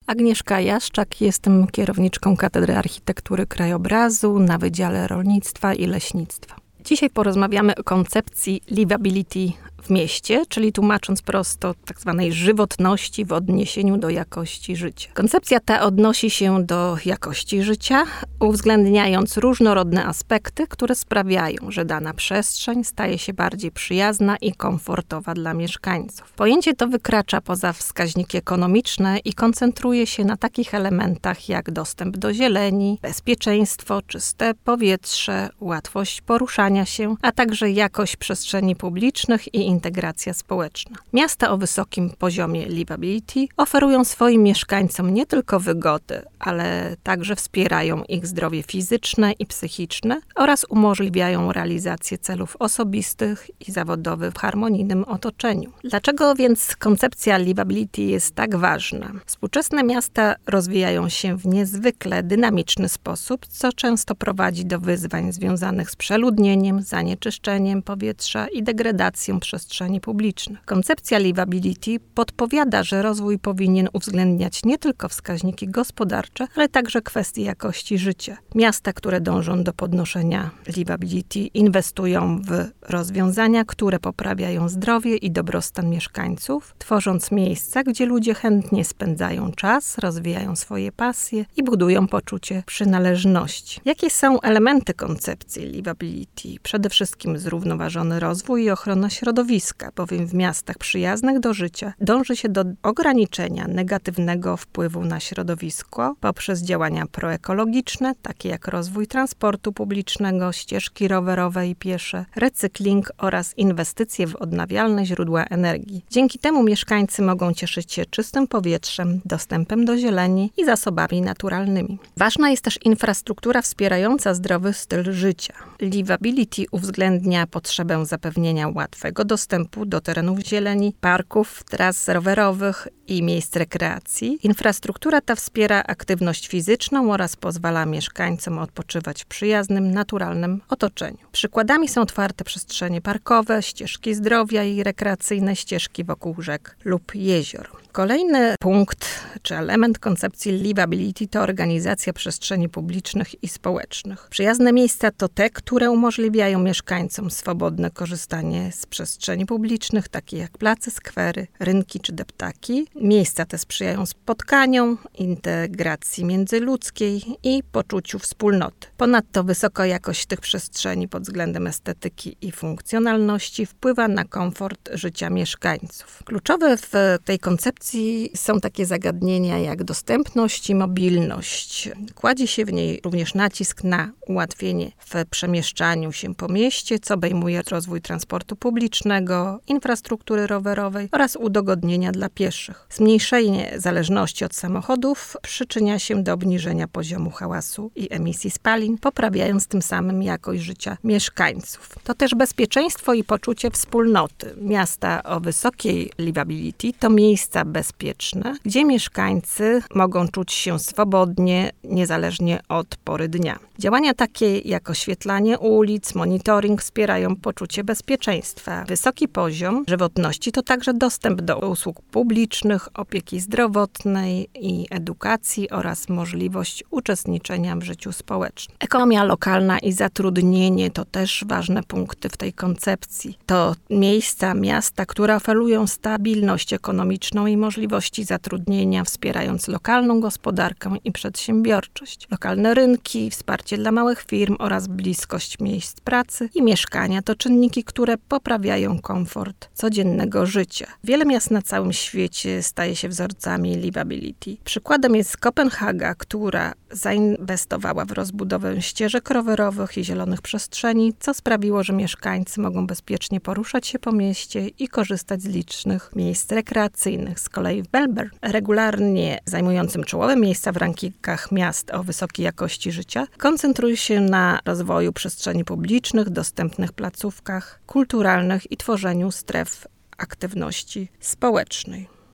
Agnieszka Jaszczak, jestem kierowniczką Katedry Architektury Krajobrazu na Wydziale Rolnictwa i Leśnictwa. Dzisiaj porozmawiamy o koncepcji livability w mieście, czyli tłumacząc prosto tak zwanej żywotności w odniesieniu do jakości życia. Koncepcja ta odnosi się do jakości życia, uwzględniając różnorodne aspekty, które sprawiają, że dana przestrzeń staje się bardziej przyjazna i komfortowa dla mieszkańców. Pojęcie to wykracza poza wskaźniki ekonomiczne i koncentruje się na takich elementach jak dostęp do zieleni, bezpieczeństwo, czyste powietrze, łatwość poruszania się, a także jakość przestrzeni publicznych i integracja społeczna. Miasta o wysokim poziomie livability oferują swoim mieszkańcom nie tylko wygody, ale także wspierają ich zdrowie fizyczne i psychiczne oraz umożliwiają realizację celów osobistych i zawodowych w harmonijnym otoczeniu. Dlaczego więc koncepcja livability jest tak ważna? Współczesne miasta rozwijają się w niezwykle dynamiczny sposób, co często prowadzi do wyzwań związanych z przeludnieniem, zanieczyszczeniem powietrza i degradacją przestrzeni publicznych. Koncepcja livability podpowiada, że rozwój powinien uwzględniać nie tylko wskaźniki gospodarcze, ale także kwestie jakości życia. Miasta, które dążą do podnoszenia livability, inwestują w rozwiązania, które poprawiają zdrowie i dobrostan mieszkańców, tworząc miejsca, gdzie ludzie chętnie spędzają czas, rozwijają swoje pasje i budują poczucie przynależności. Jakie są elementy koncepcji livability? Przede wszystkim zrównoważony rozwój i ochrona środowiska, bowiem w miastach przyjaznych do życia dąży się do ograniczenia negatywnego wpływu na środowisko poprzez działania proekologiczne, takie jak rozwój transportu publicznego, ścieżki rowerowe i piesze, recykling oraz inwestycje w odnawialne źródła energii. Dzięki temu mieszkańcy mogą cieszyć się czystym powietrzem, dostępem do zieleni i zasobami naturalnymi. Ważna jest też infrastruktura wspierająca zdrowy styl życia. Livability uwzględnia potrzebę zapewnienia łatwego dostępu do terenów zieleni, parków, tras rowerowych i miejsc rekreacji. Infrastruktura ta wspiera aktywność fizyczną oraz pozwala mieszkańcom odpoczywać w przyjaznym, naturalnym otoczeniu. Przykładami są otwarte przestrzenie parkowe, ścieżki zdrowia i rekreacyjne ścieżki wokół rzek lub jezior. Kolejny punkt czy element koncepcji livability to organizacja przestrzeni publicznych i społecznych. Przyjazne miejsca to te, które umożliwiają mieszkańcom swobodne korzystanie z przestrzeni publicznych, takie jak place, skwery, rynki czy deptaki. Miejsca te sprzyjają spotkaniom, integracji międzyludzkiej i poczuciu wspólnoty. Ponadto wysoka jakość tych przestrzeni pod względem estetyki i funkcjonalności wpływa na komfort życia mieszkańców. Kluczowe w tej koncepcji są takie zagadnienia jak dostępność i mobilność. Kładzie się w niej również nacisk na ułatwienie w przemieszczaniu się po mieście, co obejmuje rozwój transportu publicznego, infrastruktury rowerowej oraz udogodnienia dla pieszych. Zmniejszenie zależności od samochodów przyczynia się do obniżenia poziomu hałasu i emisji spalin, poprawiając tym samym jakość życia mieszkańców. To też bezpieczeństwo i poczucie wspólnoty. Miasta o wysokiej livability to miejsca bezpieczne, gdzie mieszkańcy mogą czuć się swobodnie, niezależnie od pory dnia. Działania takie jak oświetlanie ulic, monitoring wspierają poczucie bezpieczeństwa. Wysoki poziom żywotności to także dostęp do usług publicznych, opieki zdrowotnej i edukacji oraz możliwość uczestniczenia w życiu społecznym. Ekonomia lokalna i zatrudnienie to też ważne punkty w tej koncepcji. To miejsca, miasta, które oferują stabilność ekonomiczną i możliwości zatrudnienia, wspierając lokalną gospodarkę i przedsiębiorczość. Lokalne rynki, wsparcie dla małych firm oraz bliskość miejsc pracy i mieszkania to czynniki, które poprawiają komfort codziennego życia. Wiele miast na całym świecie staje się wzorcami livability. Przykładem jest Kopenhaga, która zainwestowała w rozbudowę ścieżek rowerowych i zielonych przestrzeni, co sprawiło, że mieszkańcy mogą bezpiecznie poruszać się po mieście i korzystać z licznych miejsc rekreacyjnych. Z kolei w Melbourne, regularnie zajmującym czołowe miejsca w rankingach miast o wysokiej jakości życia, koncentruje się na rozwoju przestrzeni publicznych, dostępnych placówkach kulturalnych i tworzeniu stref aktywności społecznej.